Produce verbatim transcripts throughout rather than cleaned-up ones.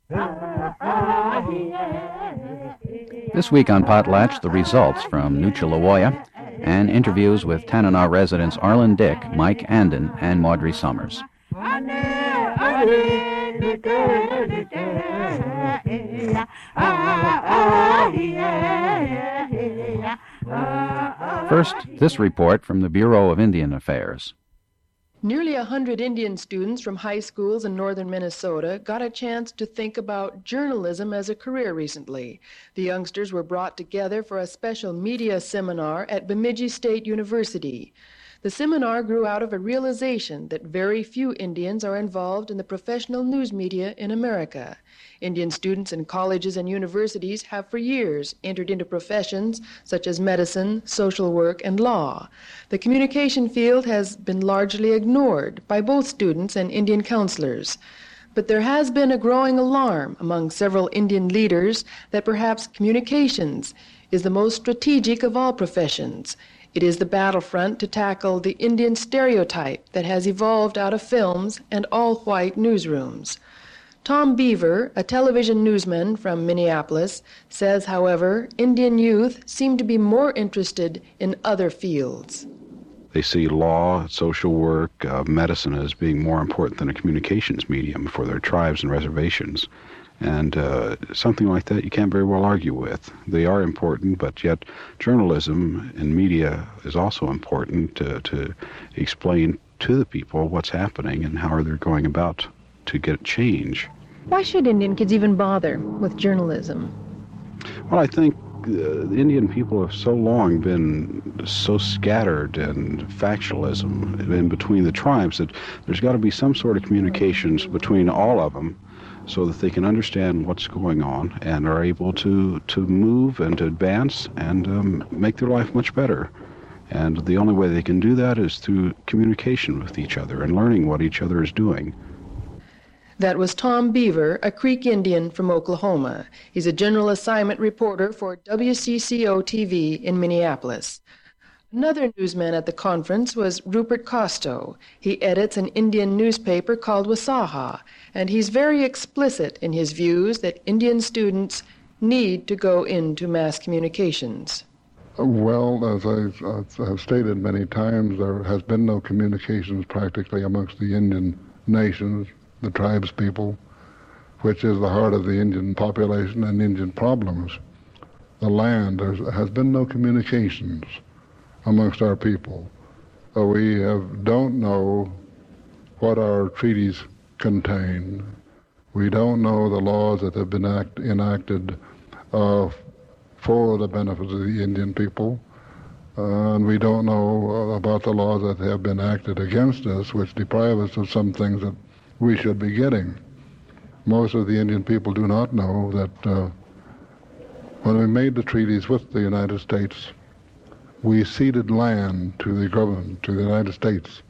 This week on Potlatch, the results from Nuchalawoya and interviews with Tanana residents Arlen Dick, Mike Andon, and Maudry Summers. First, this report from the Bureau of Indian Affairs. Nearly a hundred Indian students from high schools in northern Minnesota got a chance to think about journalism as a career recently. The youngsters were brought together for a special media seminar at Bemidji State University. The seminar grew out of a realization that very few Indians are involved in the professional news media in America. Indian students in colleges and universities have for years entered into professions such as medicine, social work, and law. The communication field has been largely ignored by both students and Indian counselors. But there has been a growing alarm among several Indian leaders that perhaps communications is the most strategic of all professions. It is the battlefront to tackle the Indian stereotype that has evolved out of films and all-white newsrooms. Tom Beaver, a television newsman from Minneapolis, says, however, Indian youth seem to be more interested in other fields. They see law, social work, uh, medicine as being more important than a communications medium for their tribes and reservations. And uh, something like that you can't very well argue with. They are important, but yet journalism and media is also important to, to explain to the people what's happening and how they're going about to get change. Why should Indian kids even bother with journalism? Well, I think uh, the Indian people have so long been so scattered in factionalism in between the tribes that there's got to be some sort of communications between all of them, so that they can understand what's going on and are able to, to move and to advance and um, make their life much better. And the only way they can do that is through communication with each other and learning what each other is doing. That was Tom Beaver, a Creek Indian from Oklahoma. He's a general assignment reporter for W C C O T V in Minneapolis. Another newsman at the conference was Rupert Costo. He edits an Indian newspaper called Wasaha, and he's very explicit in his views that Indian students need to go into mass communications. Well, as I've, I've stated many times, there has been no communications practically amongst the Indian nations, the tribes people, which is the heart of the Indian population and Indian problems. The land, there has been no communications amongst our people. Uh, we have, don't know what our treaties contain. We don't know the laws that have been act, enacted uh, for the benefit of the Indian people. Uh, and we don't know uh, about the laws that have been acted against us, which deprive us of some things that we should be getting. Most of the Indian people do not know that uh, when we made the treaties with the United States, we ceded land to the government, to the United States.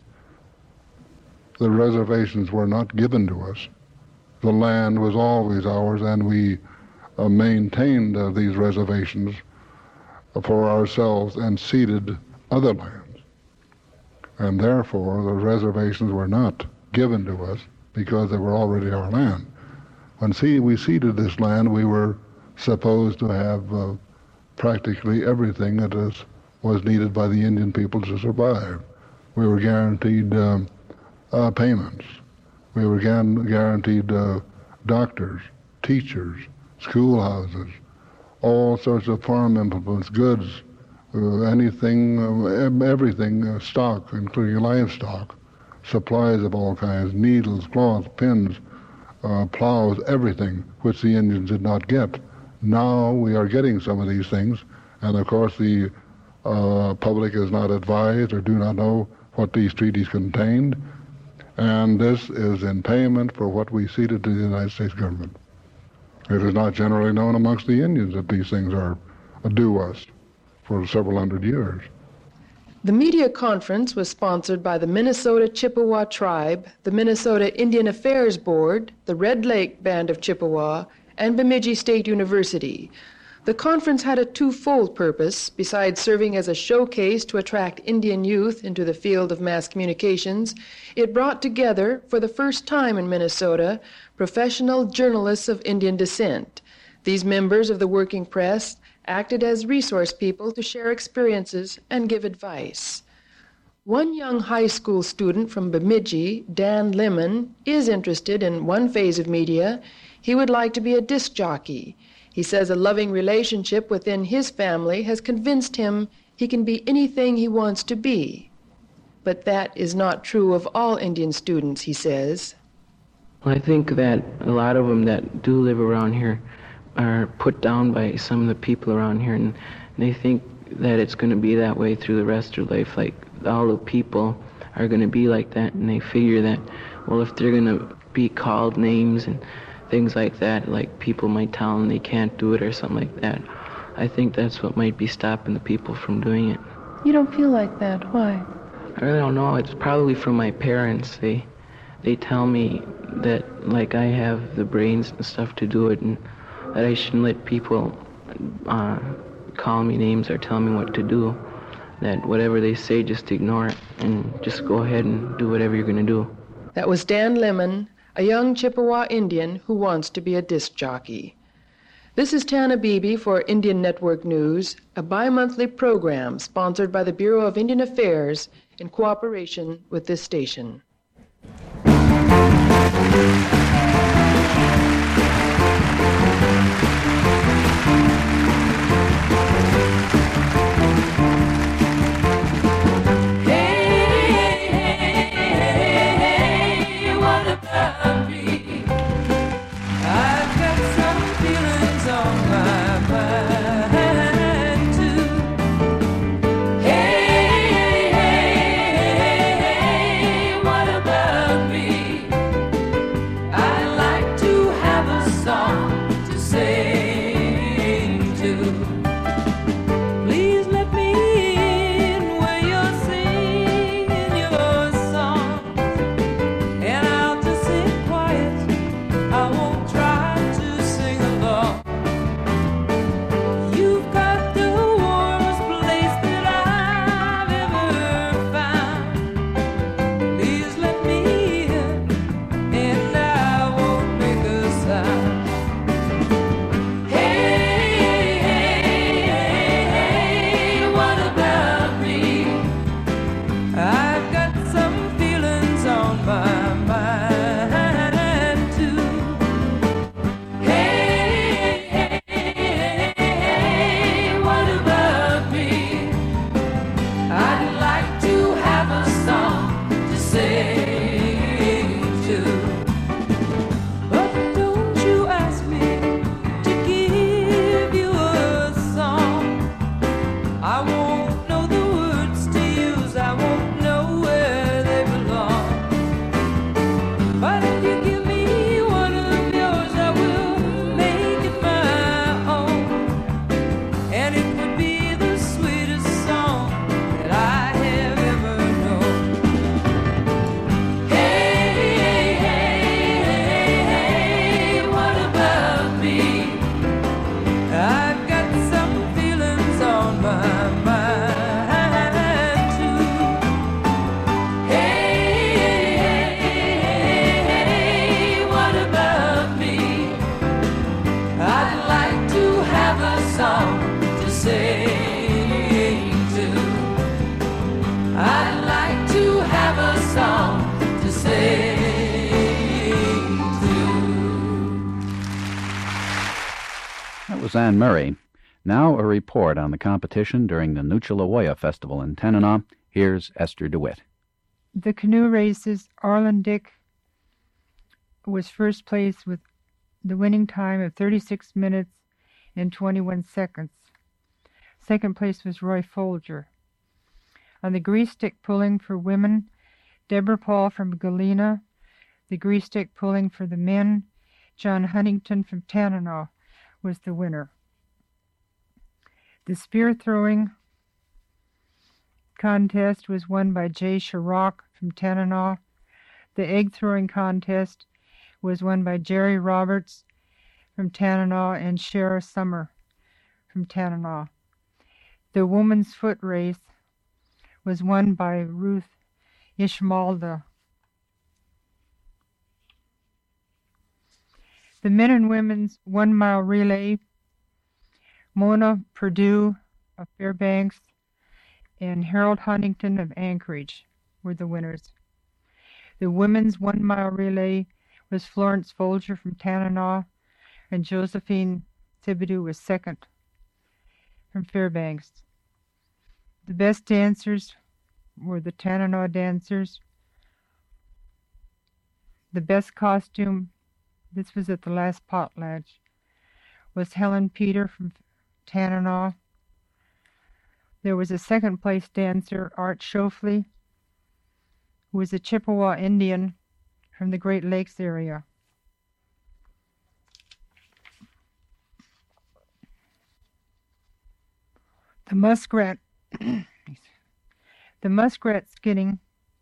The reservations were not given to us. The land was always ours, and we uh, maintained uh, these reservations for ourselves and ceded other lands. And therefore, the reservations were not given to us because they were already our land. When see, we ceded this land, we were supposed to have uh, practically everything that is was needed by the Indian people to survive. We were guaranteed um, uh, payments. We were gan- guaranteed uh, doctors, teachers, schoolhouses, all sorts of farm implements, goods, uh, anything, uh, everything, uh, stock, including livestock, supplies of all kinds, needles, cloth, pins, uh, plows, everything, which the Indians did not get. Now we are getting some of these things, and of course the Uh, public is not advised or do not know what these treaties contained, and this is in payment for what we ceded to the United States government. It is not generally known amongst the Indians that these things are due us for several hundred years. The media conference was sponsored by the Minnesota Chippewa Tribe, the Minnesota Indian Affairs Board, the Red Lake Band of Chippewa, and Bemidji State University. The conference had a twofold purpose. Besides serving as a showcase to attract Indian youth into the field of mass communications, it brought together, for the first time in Minnesota, professional journalists of Indian descent. These members of the working press acted as resource people to share experiences and give advice. One young high school student from Bemidji, Dan Lemon, is interested in one phase of media. He would like to be a disc jockey. He says a loving relationship within his family has convinced him he can be anything he wants to be. But that is not true of all Indian students, he says. Well, I think that a lot of them that do live around here are put down by some of the people around here, and they think that it's going to be that way through the rest of their life. Like, all the people are going to be like that, and they figure that, well, if they're going to be called names and things like that, like people might tell them they can't do it or something like that. I think that's what might be stopping the people from doing it. You don't feel like that. Why? I really don't know. It's probably from my parents. They they tell me that, like, I have the brains and stuff to do it, and that I shouldn't let people uh, call me names or tell me what to do. That whatever they say, just ignore it and just go ahead and do whatever you're going to do. That was Dan Lemon, a young Chippewa Indian who wants to be a disc jockey. This is Tana Beebe for Indian Network News, a bi-monthly program sponsored by the Bureau of Indian Affairs in cooperation with this station. Anne Murray. Now a report on the competition during the Nuchalawoya Festival in Tanana. Here's Esther DeWitt. The canoe races, Arlen Dick was first place with the winning time of thirty-six minutes and twenty-one seconds. Second place was Roy Folger. On the grease stick pulling for women, Deborah Paul from Galena. The grease stick pulling for the men, John Huntington from Tanana was the winner. The spear throwing contest was won by Jay Sharrock from Tanana. The egg throwing contest was won by Jerry Roberts from Tanana and Shara Summer from Tanana. The women's foot race was won by Ruth Ishmalda. The men and women's one-mile relay, Mona Purdue of Fairbanks and Harold Huntington of Anchorage were the winners. The women's one-mile relay was Florence Folger from Tanana, and Josephine Thibodeau was second from Fairbanks. The best dancers were the Tanana dancers. The best costume, this was at the last potlatch, was Helen Peter from Tanana. There was a second place dancer, Art Schofley, who was a Chippewa Indian from the Great Lakes area. The muskrat, the muskrat skinning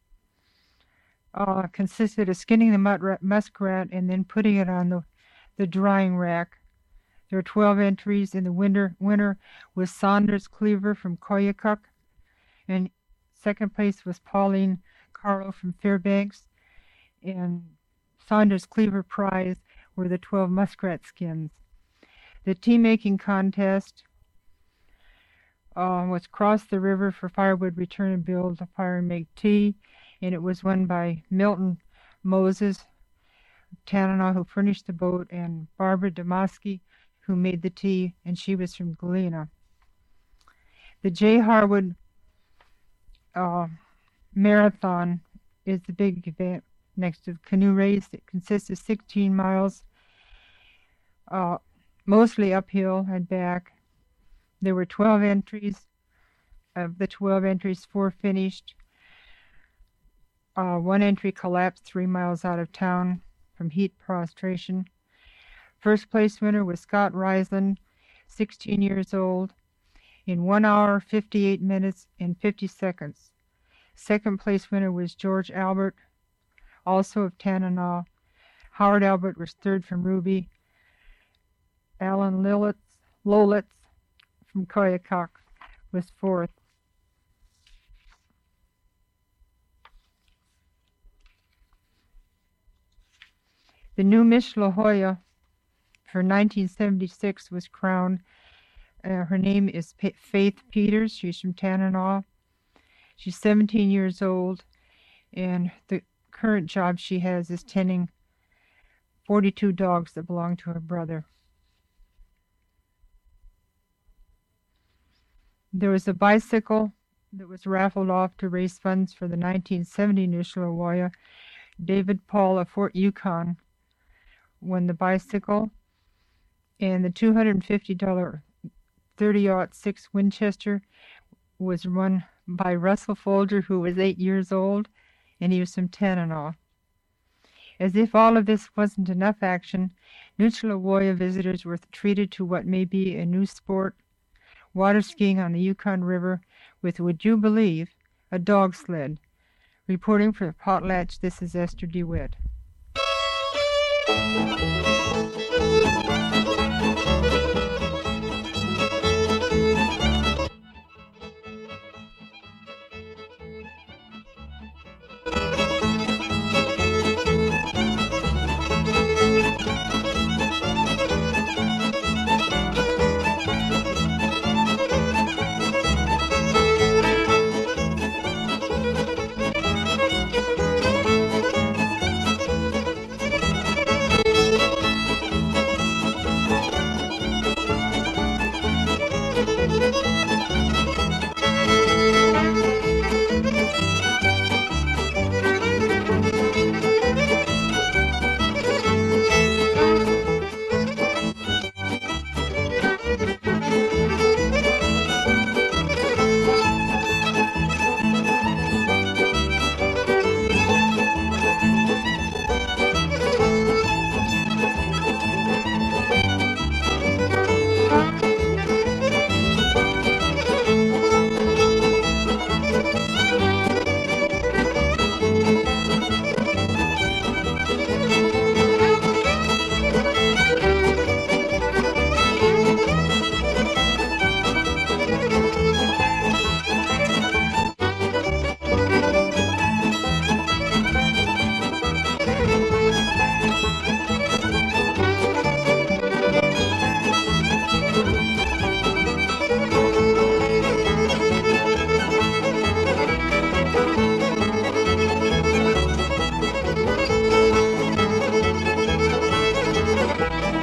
uh, consisted of skinning the mut- muskrat and then putting it on the, the drying rack. There are twelve entries. In the winter, winner was Saunders Cleaver from Koyukuk, and second place was Pauline Carlo from Fairbanks, and Saunders Cleaver prize were the twelve muskrat skins. The tea-making contest uh, was Cross the River for Firewood, Return and Build a Fire and Make Tea, and it was won by Milton Moses of Tanana, who furnished the boat, and Barbara Damaski, who made the tea, and she was from Galena. The J. Harwood uh, Marathon is the big event next to the canoe race. It consists of sixteen miles, uh, mostly uphill and back. There were twelve entries. Of the twelve entries, four finished. Uh, one entry collapsed three miles out of town from heat prostration. First place winner was Scott Riesland, sixteen years old, in one hour, fifty-eight minutes, and fifty seconds. Second place winner was George Albert, also of Tanana. Howard Albert was third from Ruby. Alan Lilitz, Lolitz from Koyukuk was fourth. The new Miss La Jolla for nineteen seventy-six was crowned. Uh, her name is P- Faith Peters. She's from Tanana. She's seventeen years old, and the current job she has is tending forty-two dogs that belong to her brother. There was a bicycle that was raffled off to raise funds for the nineteen seventy Nishlawaya. David Paul of Fort Yukon won the bicycle, and the two hundred fifty dollars thirty aught six Winchester was won by Russell Folger, who was eight years old, and he was from Tanana. As if all of this wasn't enough action, Nuchalawoya visitors were treated to what may be a new sport, water skiing on the Yukon River with, would you believe, a dog sled. Reporting for Potlatch, this is Esther DeWitt.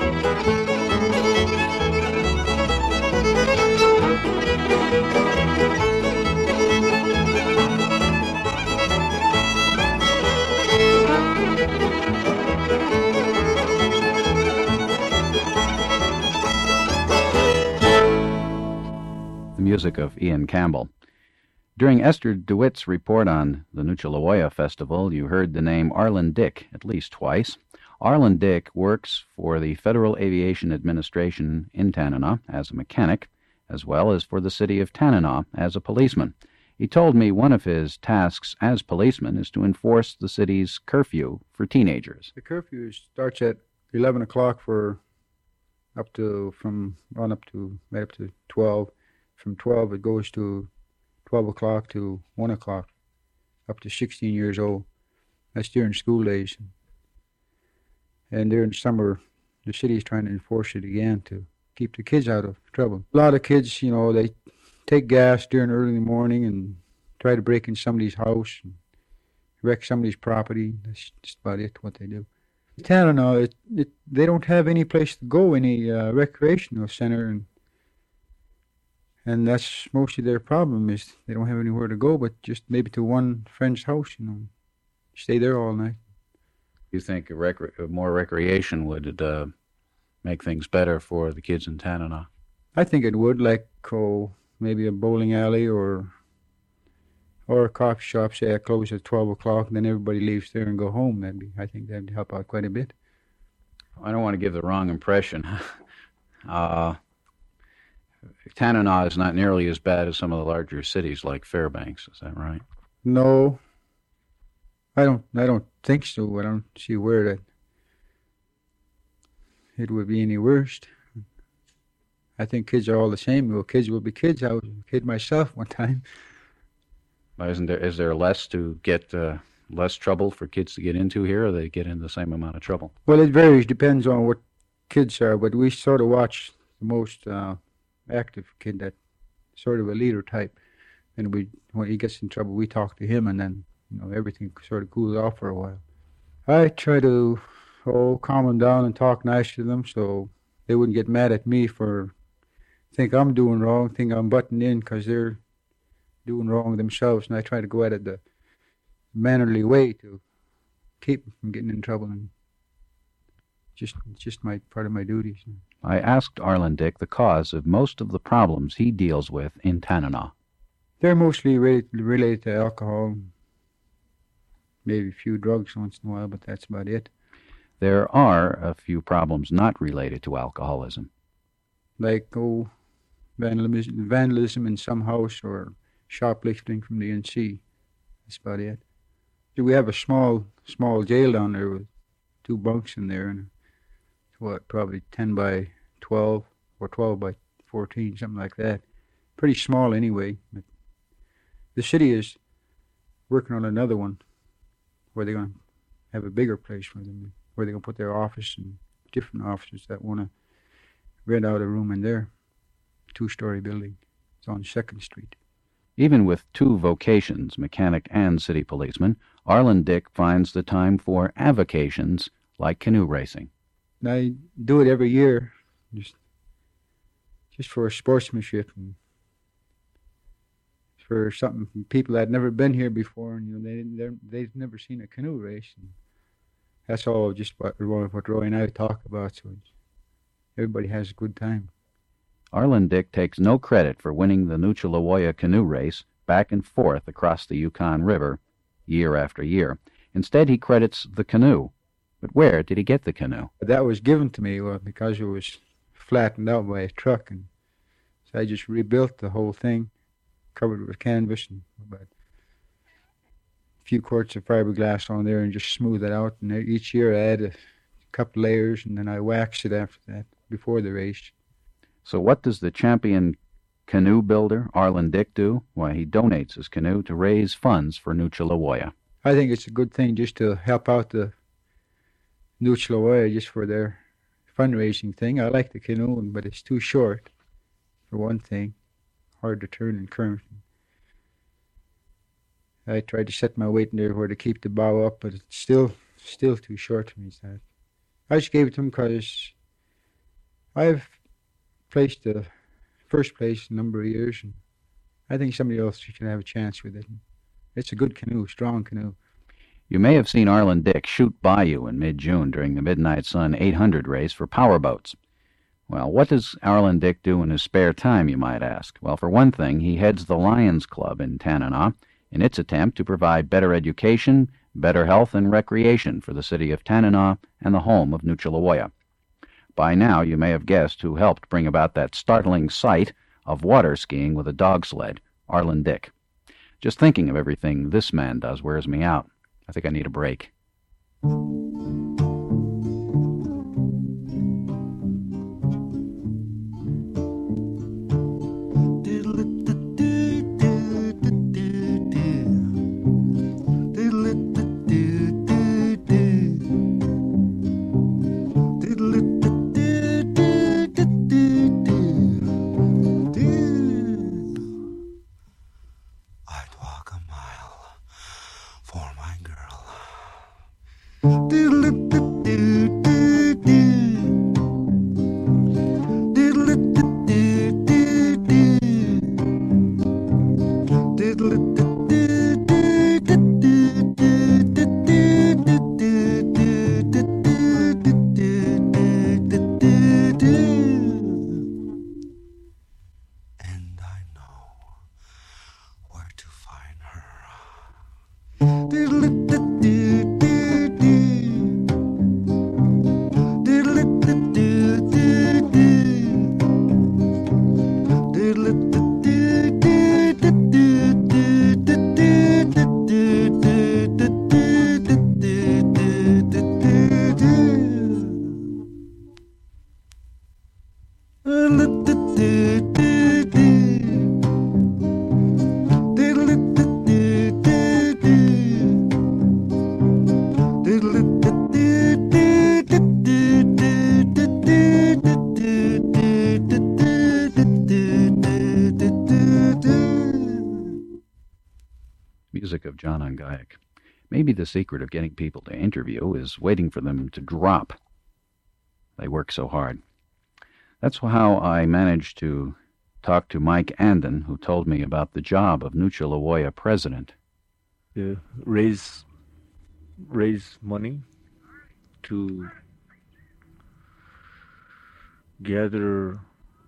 Music of Ian Campbell. During Esther DeWitt's report on the Nuchalowoya Festival, you heard the name Arlen Dick at least twice. Arlen Dick works for the Federal Aviation Administration in Tanana as a mechanic, as well as for the city of Tanana as a policeman. He told me one of his tasks as policeman is to enforce the city's curfew for teenagers. The curfew starts at eleven o'clock for up to, from on up to, right up to twelve. From twelve, it goes to twelve o'clock to one o'clock, up to sixteen years old. That's during school days. And during summer, the city is trying to enforce it again to keep the kids out of trouble. A lot of kids, you know, they take gas during early morning and try to break in somebody's house and wreck somebody's property. That's just about it, what they do. Tanana, it, it, they don't have any place to go, any uh, recreational center, and And that's mostly their problem, is they don't have anywhere to go but just maybe to one friend's house, you know, stay there all night. You think a rec- more recreation would uh, make things better for the kids in Tanana? I think it would, like oh, maybe a bowling alley or or a coffee shop, say, I close at twelve o'clock, and then everybody leaves there and go home. That'd be, I think that'd help out quite a bit. I don't want to give the wrong impression. uh Tanana is not nearly as bad as some of the larger cities like Fairbanks. Is that right? No, I don't. I don't think so. I don't see where that it would be any worse. I think kids are all the same. Well, kids will be kids. I was a kid myself one time. Isn't there? Is there less to get? Uh, less trouble for kids to get into here, or they get in the same amount of trouble? Well, it varies. Depends on what kids are. But we sort of watch the most Uh, active kid, that sort of a leader type, and we, when he gets in trouble, we talk to him, and then, you know, everything sort of cools off for a while. I try to oh calm them down and talk nice to them so they wouldn't get mad at me for think I'm doing wrong, think I'm butting in because they're doing wrong themselves, and I try to go at it the mannerly way to keep them from getting in trouble, and just just my part of my duties. I asked Arlen Dick the cause of most of the problems he deals with in Tanana. They're mostly related, related to alcohol, maybe a few drugs once in a while, but that's about it. There are a few problems not related to alcoholism. Like, oh, vandalism, vandalism in some house or shoplifting from the N C. That's about it. We have a small, small jail down there with two bunks in there, and what, probably ten by twelve or twelve by fourteen, something like that. Pretty small anyway. But the city is working on another one where they're going to have a bigger place for them, where they're going to put their office and different officers that want to rent out a room in their two-story building. It's on second Street. Even with two vocations, mechanic and city policeman, Arlen Dick finds the time for avocations like canoe racing. I do it every year, just just for sportsmanship and for something from people that had never been here before, and you know they didn't, they've never seen a canoe race. And that's all just what, what Roy and I talk about. So everybody has a good time. Arlen Dick takes no credit for winning the Nuchalowoya canoe race back and forth across the Yukon River year after year. Instead, he credits the canoe. But where did he get the canoe? That was given to me well, because it was flattened out by a truck, and so I just rebuilt the whole thing, covered it with canvas, and about a few quarts of fiberglass on there, and just smooth it out. And each year I add a couple layers, and then I wax it after that, before the race. So what does the champion canoe builder, Arlen Dick, do? Why, he donates his canoe to raise funds for Nuchalowoya. I think it's a good thing just to help out the Nuchalowoya just for their fundraising thing. I like the canoe, but it's too short, for one thing. Hard to turn in current. I tried to set my weight in there where to keep the bow up, but it's still still too short for me. So I just gave it to them because I've placed the first place a number of years, and I think somebody else should have a chance with it. It's a good canoe, strong canoe. You may have seen Arlen Dick shoot by you in mid-June during the Midnight Sun eight hundred race for powerboats. Well, what does Arlen Dick do in his spare time, you might ask? Well, for one thing, he heads the Lions Club in Tanana in its attempt to provide better education, better health, and recreation for the city of Tanana and the home of Nucciolawoya. By now, you may have guessed who helped bring about that startling sight of water skiing with a dog sled, Arlen Dick. Just thinking of everything this man does wears me out. I think I need a break. Music of John Ongayak. Maybe the secret of getting people to interview is waiting for them to drop. They work so hard. That's how I managed to talk to Mike Andon, who told me about the job of Nucciolawoya president. Yeah, raise, raise money to gather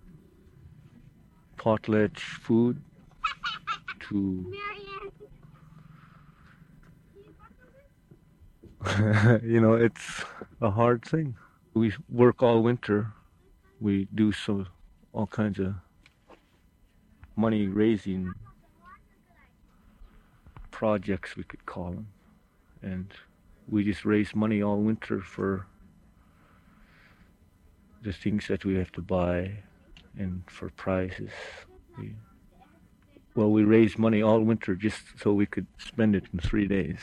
potlatch food to you know, it's a hard thing. We work all winter. We do some all kinds of money raising projects, we could call them, and we just raise money all winter for the things that we have to buy and for prizes. We, well, we raise money all winter just so we could spend it in three days.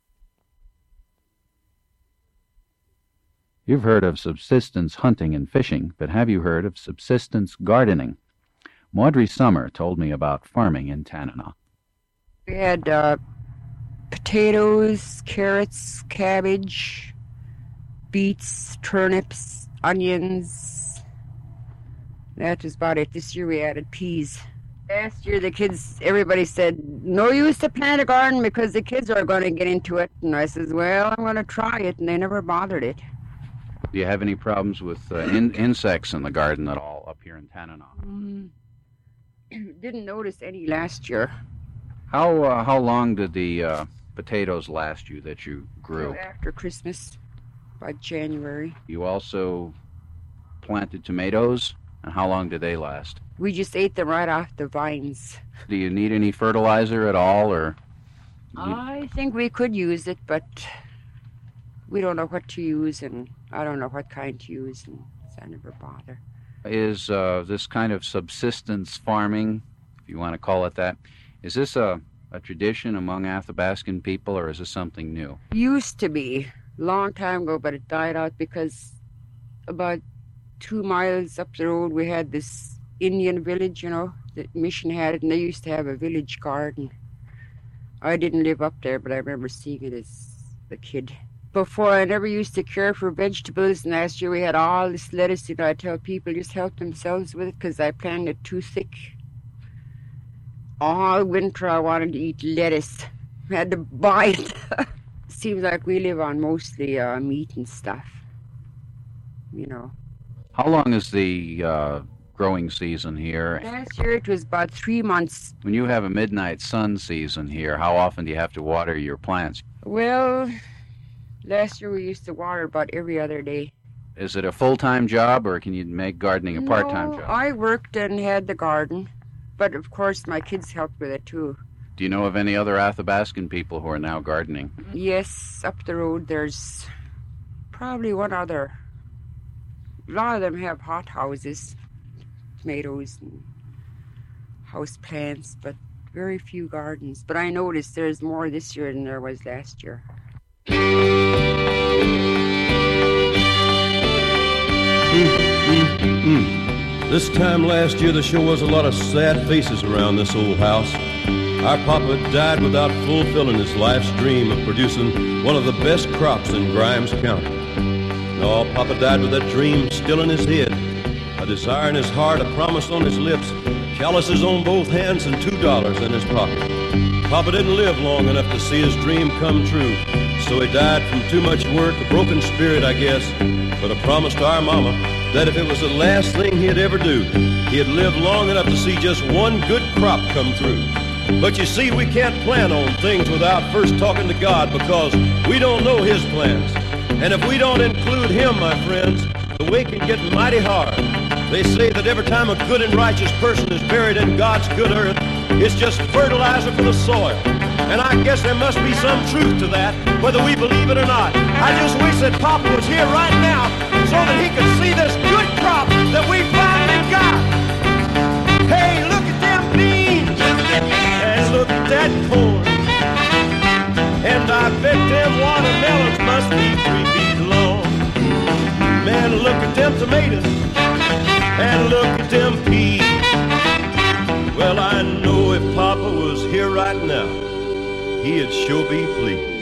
You've heard of subsistence hunting and fishing, but have you heard of subsistence gardening? Maudrey Summer told me about farming in Tanana. We had uh, potatoes, carrots, cabbage, beets, turnips, onions. That was about it. This year we added peas. Last year the kids, everybody said, no use to plant a garden because the kids are going to get into it. And I says, well, I'm going to try it, and they never bothered it. Do you have any problems with uh, in- insects in the garden at all up here in Tanana? Mm, didn't notice any last year. How uh, how long did the uh, potatoes last you that you grew? After Christmas, by January. You also planted tomatoes, and how long did they last? We just ate them right off the vines. Do you need any fertilizer at all, or? I think we could use it, but we don't know what to use, and I don't know what kind to use, and so I never bother. Is uh, this kind of subsistence farming, if you want to call it that, is this a, a tradition among Athabascan people, or is this something new? Used to be, long time ago, but it died out because about two miles up the road we had this Indian village, you know, the mission had it, and they used to have a village garden. I didn't live up there, but I remember seeing it as a kid. Before, I never used to care for vegetables, and last year we had all this lettuce. You know, I tell people just help themselves with it because I planted it too thick. All winter I wanted to eat lettuce. I had to buy it. Seems like we live on mostly uh, meat and stuff, you know. How long is the uh, growing season here? Last year it was about three months. When you have a midnight sun season here, how often do you have to water your plants? Well, last year we used to water about every other day. Is it a full-time job, or can you make gardening a part-time no, job? I worked and had the garden, but of course my kids helped with it too. Do you know of any other Athabascan people who are now gardening? Yes, up the road there's probably one other. A lot of them have hot houses, tomatoes and house plants, but very few gardens. But I noticed there's more this year than there was last year. Mm-mm-mm. This time last year, there sure was a lot of sad faces around this old house. Our papa died without fulfilling his life's dream of producing one of the best crops in Grimes County. No, Papa died with that dream still in his head, a desire in his heart, a promise on his lips, calluses on both hands, and two dollars in his pocket. Papa didn't live long enough to see his dream come true, so he died from too much work, a broken spirit, I guess, but a promise to our mama that if it was the last thing he'd ever do, he'd live long enough to see just one good crop come through. But you see, we can't plan on things without first talking to God, because we don't know His plans. And if we don't include Him, my friends, the way can get mighty hard. They say that every time a good and righteous person is buried in God's good earth, it's just fertilizer for the soil. And I guess there must be some truth to that, whether we believe it or not. I just wish that Papa was here right now so that he could see this good crop that we finally got. Hey, look at them beans! And look at that corn. And I bet them watermelons must be three feet long. Man, look at them tomatoes. And look at them peas. Well, I know if Papa was here right now, he'd sure be pleased.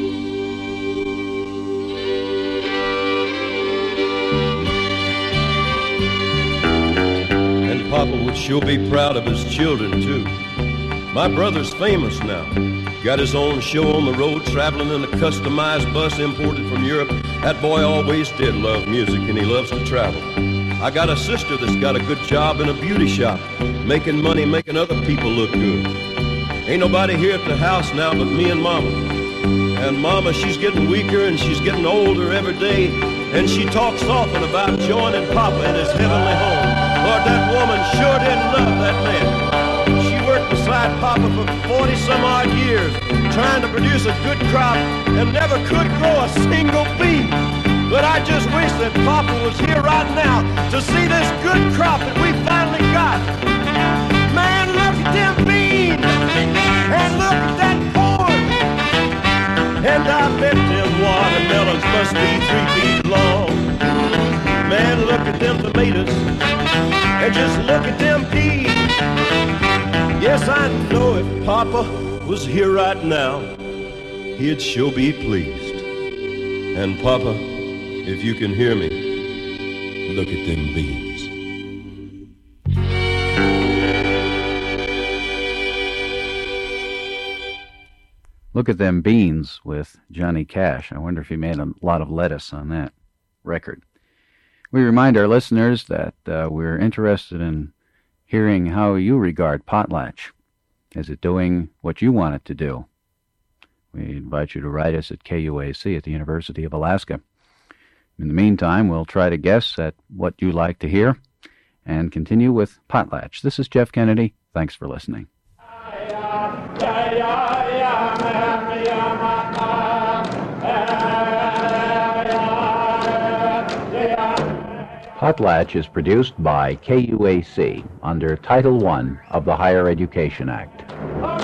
And Papa would sure be proud of his children, too. My brother's famous now. Got his own show on the road, traveling in a customized bus imported from Europe. That boy always did love music, and he loves to travel. I got a sister that's got a good job in a beauty shop, making money, making other people look good. Ain't nobody here at the house now but me and Mama. And Mama, she's getting weaker and she's getting older every day, and she talks often about joining Papa in his heavenly home. Lord, that woman sure didn't love that man. She worked beside Papa for forty some odd years, trying to produce a good crop and never could grow a single bean. But I just wish that Papa was here right now to see this good crop that we finally got. Man, look at them beans! And look at that corn! And I bet them watermelons must be three feet long. Man, look at them tomatoes. And just look at them peas. Yes, I know if Papa was here right now, he'd sure be pleased. And Papa, if you can hear me, look at them beans. Look at Them Beans with Johnny Cash. I wonder if he made a lot of lettuce on that record. We remind our listeners that uh, we're interested in hearing how you regard potlatch. Is it doing what you want it to do? We invite you to write us at K U A C at the University of Alaska. In the meantime, we'll try to guess at what you like to hear and continue with potlatch. This is Jeff Kennedy. Thanks for listening. Potlatch is produced by K U A C under Title one of the Higher Education Act.